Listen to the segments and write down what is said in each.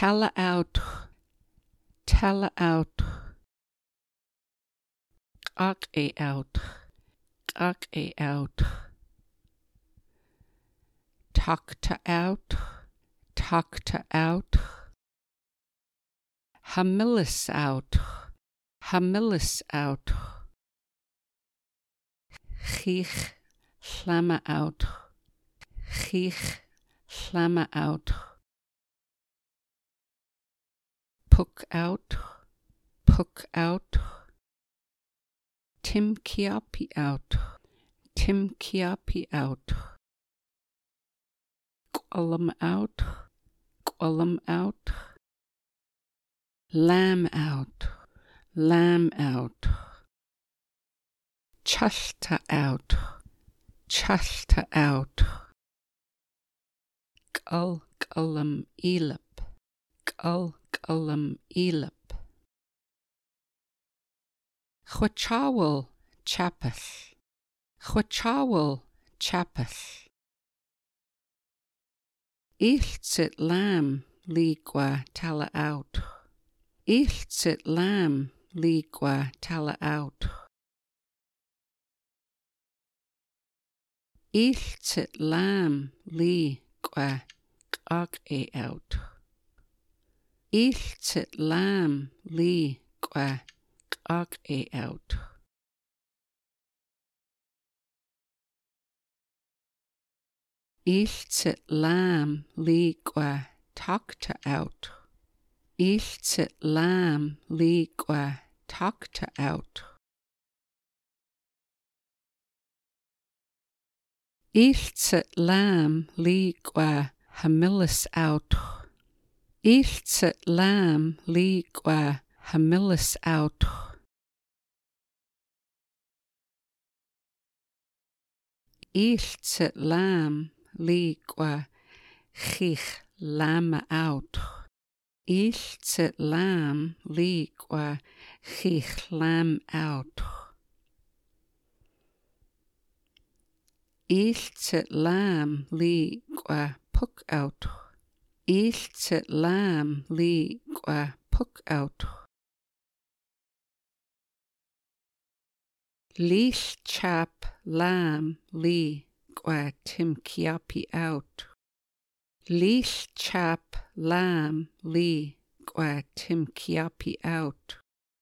Tala out, ag e out, talk to out, hamilis out, chich, llama out, puck out, Tim Kiapi out, Qualum out, lamb out, Chasta out, Qullum elip, Chwachawal chapas, Iltsit lamb ligua tala out, Iltsit lamb ligua tala out, Iltsit lamb ligua ag e out, Iltsit lamb ligua ag e out. Iltsit lamb ligua takta out, Iltsit lamb ligua takta out, Iltsit lamb ligua hamilis out, Iltsit lamb ligua hamilis out, Iltsit lamb ligua chich lama out, Iltsit lamb ligua chich lam out, Iltsit lamb ligua puck out, Iltsit lamb ligua puck out, Leash chap lamb ligua Tim Kiapi out, Leash chap lamb ligua Tim Kiapi out,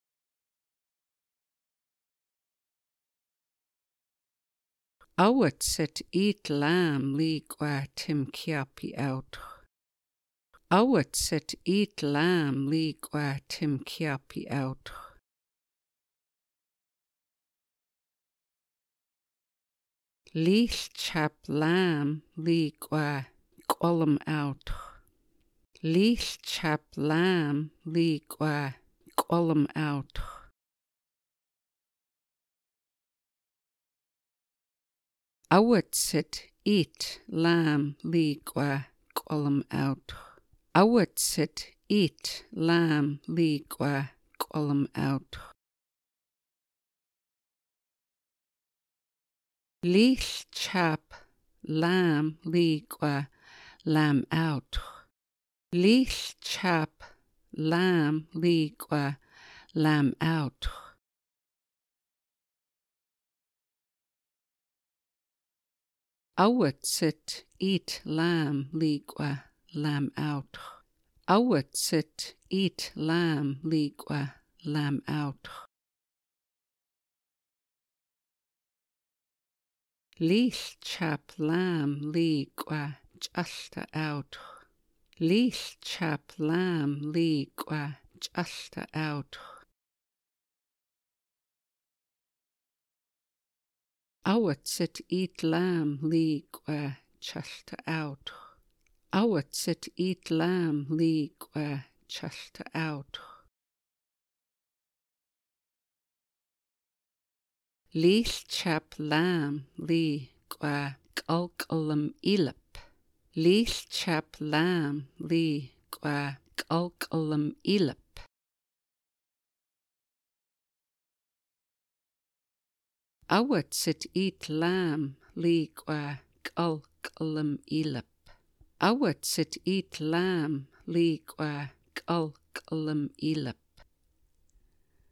Awatsit eat lamb ligua Tim Kiapi out, Awatsit eat lamb ligua Tim Kiapi out, Leash chap lamb ligua Qualum out, Leash chap lamb ligua Qualum out, Awatsit eat lamb ligua Qualum out, Awatsit eat lamb ligua Qualum out, Leash chap lamb ligua lamb out, Leash chap lamb ligua lamb out, Awatsit eat lamb ligua lamb out, Awatsit eat lamb ligua lamb out, Leash chap lamb ligua justa out, Leash chap lamb ligua justa out, Awatsit eat lamb ligua justa out, Awatsit eat lamb ligua justa out, Leash chap lamb ligua Qullum elip, Leash chap lamb ligua Qullum elip, Awatsit eat lamb ligua Qullum elip, Awatsit eat lamb lí qua gal galam ilap.